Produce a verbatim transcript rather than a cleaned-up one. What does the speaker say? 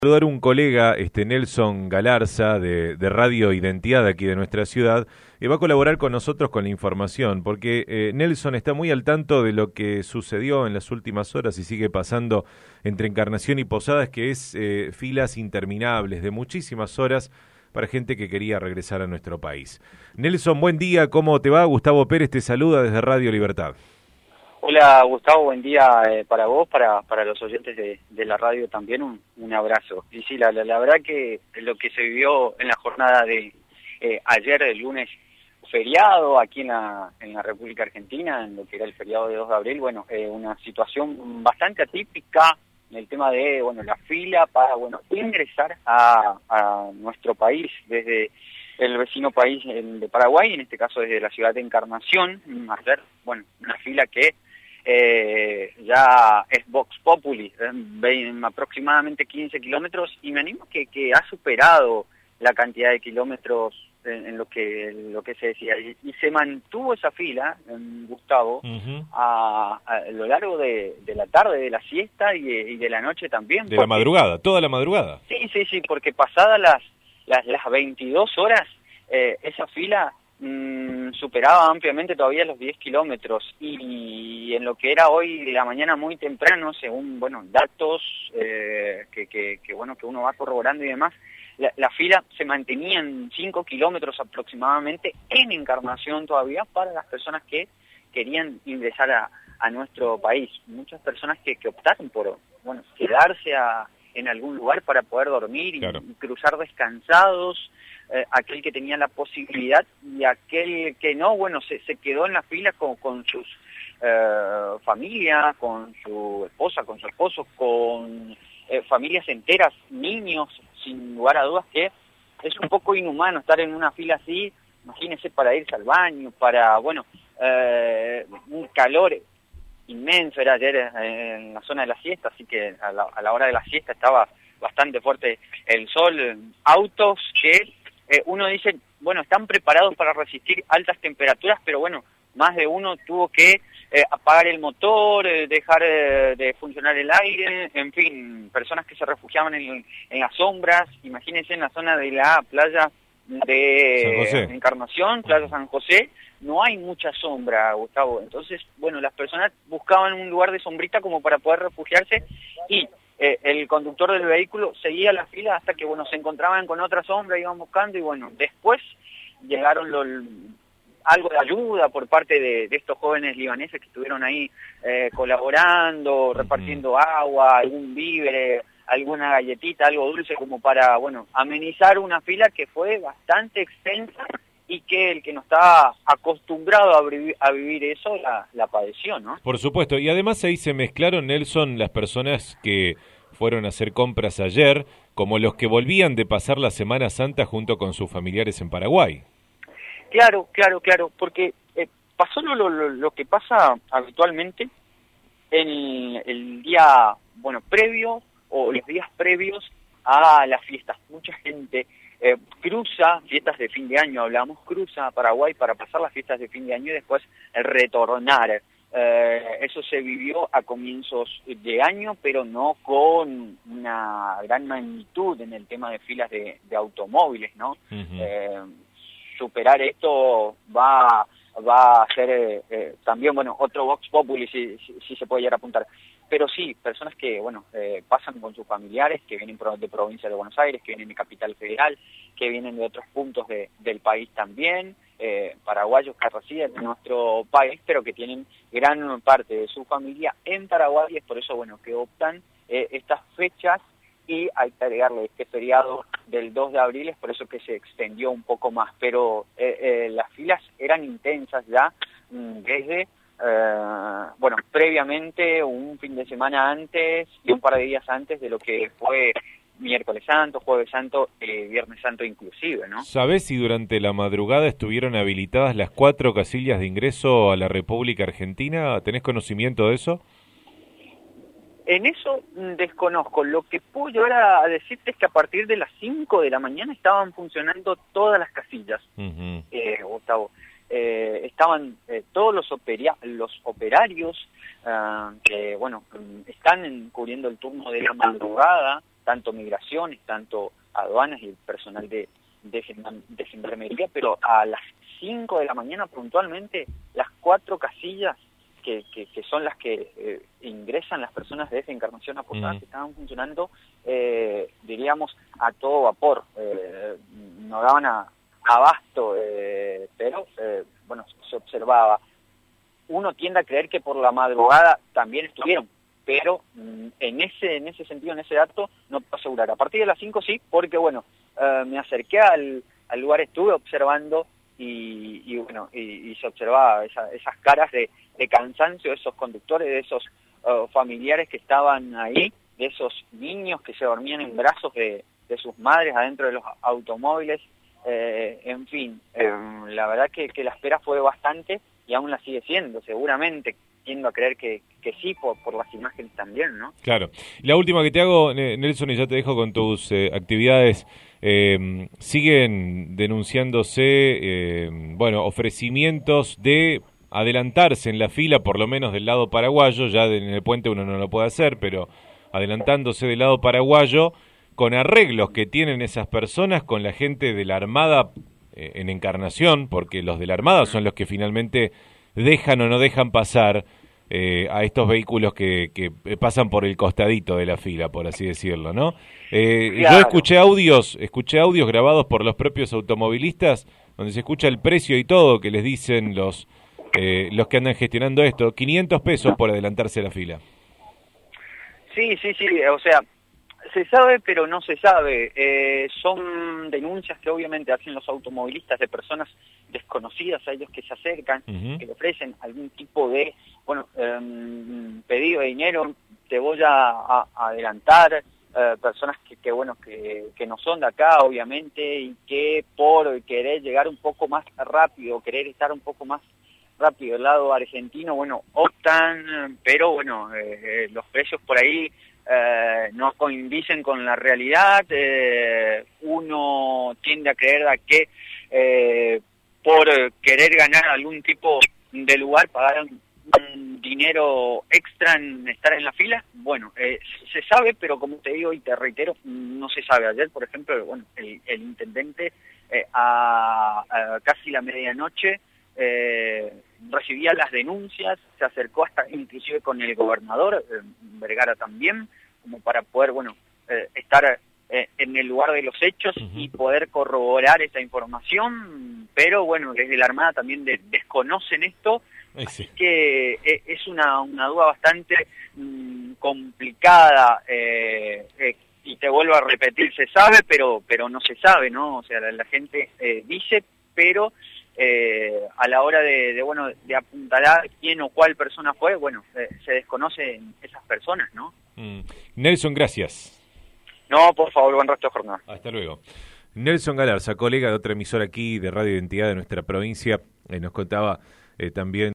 Saludar un colega, este Nelson Galarza, de, de Radio Identidad aquí de nuestra ciudad, que va a colaborar con nosotros con la información, porque eh, Nelson está muy al tanto de lo que sucedió en las últimas horas y sigue pasando entre Encarnación y Posadas, que es eh, filas interminables de muchísimas horas para gente que quería regresar a nuestro país. Nelson, buen día, ¿cómo te va? Gustavo Pérez te saluda desde Radio Libertad. Hola Gustavo, buen día eh, para vos, para, para los oyentes de, de la radio también, un, un abrazo. Y sí, la, la, la verdad que lo que se vivió en la jornada de eh, ayer, el lunes, feriado aquí en la, en la República Argentina, en lo que era el feriado de dos de abril, bueno, eh, una situación bastante atípica en el tema de, bueno, la fila para, bueno, ingresar a, a nuestro país desde el vecino país de Paraguay, en este caso desde la ciudad de Encarnación, ayer, bueno, una fila que Eh, ya es Vox Populi, eh, aproximadamente quince kilómetros, y me animo que, que ha superado la cantidad de kilómetros en, en lo que en lo que se decía, y, y se mantuvo esa fila, eh, Gustavo, uh-huh. a, a lo largo de, de la tarde, de la siesta y, y de la noche también. De porque, la madrugada, toda la madrugada. Sí, sí, sí, porque pasadas las, las, las veintidós horas, eh, esa fila Mm, superaba ampliamente todavía los diez kilómetros, y en lo que era hoy la mañana muy temprano, según bueno datos eh, que, que, que bueno que uno va corroborando y demás, la, la fila se mantenía en cinco kilómetros aproximadamente en Encarnación todavía para las personas que querían ingresar a, a nuestro país. Muchas personas que, que optaron por bueno quedarse a, en algún lugar para poder dormir y, claro. y cruzar descansados. Eh, aquel que tenía la posibilidad y aquel que no, bueno, se, se quedó en la fila con, con sus eh, familias, con su esposa, con su esposo, con eh, familias enteras, niños, sin lugar a dudas que es un poco inhumano estar en una fila así, imagínense, para irse al baño, para, bueno, eh, un calor inmenso era ayer en la zona de la siesta, así que a la, a la hora de la siesta estaba bastante fuerte el sol, autos que Eh, uno dice, bueno, están preparados para resistir altas temperaturas, pero bueno, más de uno tuvo que eh, apagar el motor, eh, dejar eh, de funcionar el aire, en fin, personas que se refugiaban en, en las sombras. Imagínense en la zona de la playa de Encarnación, Playa San José, no hay mucha sombra, Gustavo. Entonces, bueno, las personas buscaban un lugar de sombrita como para poder refugiarse, y Eh, el conductor del vehículo seguía la fila hasta que, bueno, se encontraban con otra sombra, iban buscando, y bueno, después llegaron lo, algo de ayuda por parte de, de estos jóvenes libaneses que estuvieron ahí eh, colaborando, repartiendo agua, algún víver, alguna galletita, algo dulce, como para, bueno, amenizar una fila que fue bastante extensa y que el que no está acostumbrado a vivir, a vivir eso la, la padeció, ¿no? Por supuesto, y además ahí se mezclaron, Nelson, las personas que fueron a hacer compras ayer, como los que volvían de pasar la Semana Santa junto con sus familiares en Paraguay. Claro, claro, claro, porque eh, pasó lo, lo, lo que pasa habitualmente en el, el día, bueno, previo o los días previos a las fiestas. Mucha gente Eh, cruza, fiestas de fin de año hablamos, cruza a Paraguay para pasar las fiestas de fin de año y después retornar. Eh, eso se vivió a comienzos de año, pero no con una gran magnitud en el tema de filas de, de automóviles, ¿no? Uh-huh. eh, superar esto va, va a ser eh, eh, también, bueno, otro Vox Populi, si, si, si se puede llegar a apuntar. Pero sí, personas que, bueno, eh, pasan con sus familiares, que vienen de provincia de Buenos Aires, que vienen de Capital Federal, que vienen de otros puntos de, del país también, eh, paraguayos que residen en nuestro país, pero que tienen gran parte de su familia en Paraguay, y es por eso, bueno, que optan eh, estas fechas, y hay que agregarle este feriado del dos de abril, es por eso que se extendió un poco más, pero eh, eh, las filas eran intensas ya mmm, desde... Uh, bueno, previamente, un fin de semana antes y un par de días antes de lo que fue miércoles santo, jueves santo, eh, viernes santo inclusive, ¿no? ¿Sabés si durante la madrugada estuvieron habilitadas las cuatro casillas de ingreso a la República Argentina? ¿Tenés conocimiento de eso? En eso desconozco. Lo que puedo llegar a decirte es que a partir de las cinco de la mañana estaban funcionando todas las casillas, uh-huh. eh, Gustavo. Eh, estaban eh, todos los, opera los operarios uh, que, bueno, están cubriendo el turno de la madrugada, tanto migraciones, tanto aduanas y el personal de, de, de gendarmería, pero a las cinco de la mañana puntualmente, las cuatro casillas que, que, que son las que eh, ingresan las personas de esa Encarnación a Posadas, mm. que estaban funcionando, eh, diríamos, a todo vapor, eh, no daban a, abasto, eh, pero eh, bueno, se observaba. Uno tiende a creer que por la madrugada también estuvieron, pero mm, en ese en ese sentido, en ese dato, no puedo asegurar. A partir de las cinco sí, porque bueno, eh, me acerqué al, al lugar, estuve observando y, y bueno, y, y se observaba esa, esas caras de, de cansancio de esos conductores, de esos uh, familiares que estaban ahí, de esos niños que se dormían en brazos de, de sus madres adentro de los automóviles. Eh, en fin, eh, la verdad que, que la espera fue bastante y aún la sigue siendo, seguramente, tiendo a creer que, que sí, por, por las imágenes también, ¿no? Claro. La última que te hago, Nelson, y ya te dejo con tus eh, actividades, eh, siguen denunciándose, eh, bueno, ofrecimientos de adelantarse en la fila, por lo menos del lado paraguayo, ya en el puente uno no lo puede hacer, pero adelantándose del lado paraguayo, con arreglos que tienen esas personas con la gente de la Armada eh, en Encarnación, porque los de la Armada son los que finalmente dejan o no dejan pasar eh, a estos vehículos que, que pasan por el costadito de la fila, por así decirlo, ¿no? Eh, claro. Yo escuché audios, escuché audios grabados por los propios automovilistas, donde se escucha el precio y todo que les dicen los, eh, los que andan gestionando esto, quinientos pesos por adelantarse a la fila. Sí, sí, sí, o sea, se sabe, pero no se sabe. Eh, son denuncias que obviamente hacen los automovilistas de personas desconocidas a ellos que se acercan, uh-huh. que le ofrecen algún tipo de, bueno, eh, pedido de dinero, te voy a, a, a adelantar, eh, personas que, que bueno, que, que no son de acá, obviamente, y que por querer llegar un poco más rápido, querer estar un poco más rápido del lado argentino, bueno, optan, pero bueno, eh, los precios por ahí Eh, no coinciden con la realidad. Eh, uno tiende a creer a que eh, por querer ganar algún tipo de lugar, pagar un, un dinero extra en estar en la fila. Bueno, eh, se sabe, pero como te digo y te reitero, no se sabe. Ayer, por ejemplo, bueno, el, el intendente eh, a, a casi la medianoche eh, recibía las denuncias, se acercó hasta inclusive con el gobernador, eh, Vergara también, como para poder, bueno, eh, estar eh, en el lugar de los hechos uh-huh. y poder corroborar esa información, pero bueno, desde la Armada también de, desconocen esto, Ay, sí. así que eh, es una, una duda bastante mmm, complicada, eh, eh, y te vuelvo a repetir, se sabe, pero pero no se sabe, ¿no? O sea, la, la gente eh, dice, pero Eh, a la hora de, de bueno de apuntalar quién o cuál persona fue, bueno, eh, se desconocen esas personas, ¿no? Mm. Nelson, gracias. No, por favor, buen resto de jornada. Hasta luego. Nelson Galarza, colega de otra emisora aquí de Radio Identidad de nuestra provincia, eh, nos contaba eh, también